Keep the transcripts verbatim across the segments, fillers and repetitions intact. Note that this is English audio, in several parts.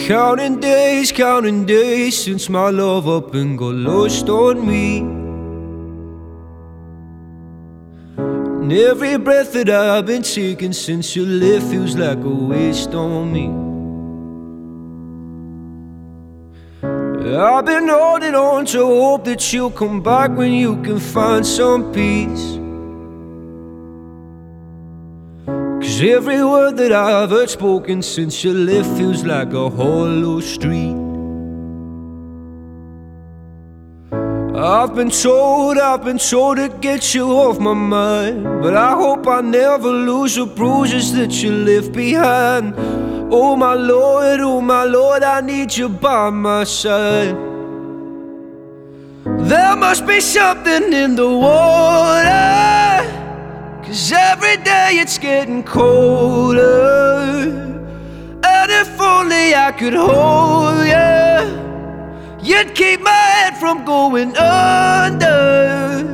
Counting days, counting days since my love up and got lost on me. And every breath that I've been taking since you left feels like a waste on me. I've been holding on to hope that you'll come back when you can find some peace. Cause every word that I've heard spoken since you left feels like a hollow street. I've been told, I've been told to get you off my mind, but I hope I never lose the bruises that you left behind. Oh my Lord, oh my Lord, I need you by my side. There must be something in the water, cause every day it's getting colder. And if only I could hold you, you'd keep my head from going under.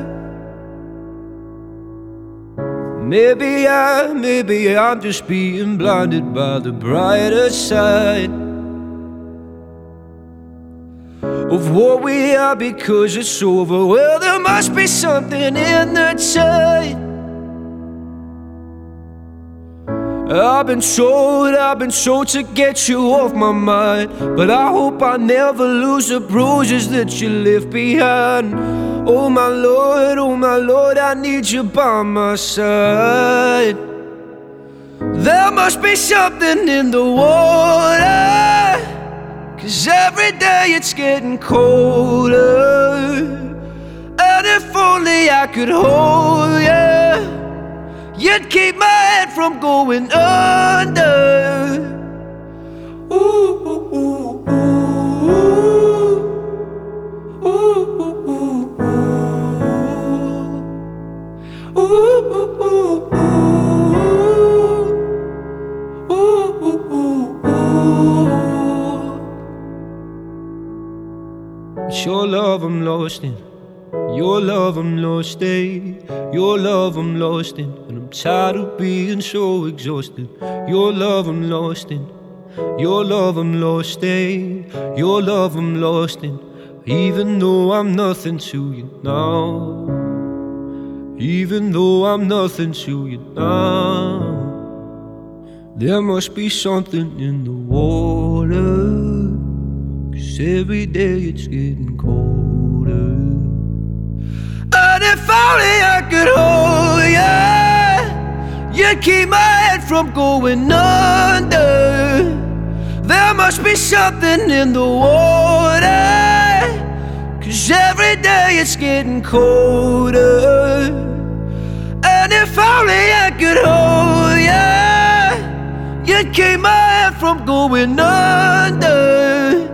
Maybe I, maybe I'm just being blinded by the brighter side of what we are because it's over. Well, there must be something in the tide. I've been told, I've been told to get you off my mind, but I hope I never lose the bruises that you left behind. Oh my Lord, oh my Lord, I need you by my side. There must be something in the water, cause every day it's getting colder. And if only I could hold you, you'd keep my head from going under. Ooh, ooh, ooh, ooh. Ooh, ooh, ooh, ooh. Ooh, ooh, ooh, ooh. Ooh, ooh, ooh, ooh. It's your love I'm lost in, your love I'm lost in, your love I'm lost in, and I'm tired of being so exhausted. Your love I'm lost in, your love I'm lost in, your love I'm lost in. Even though I'm nothing to you now, even though I'm nothing to you now, there must be something in the water, cause every day it's getting colder. And if only I could hold you, you'd keep my head from going under. There must be something in the water, cause every day it's getting colder. And if only I could hold you, you'd keep my head from going under.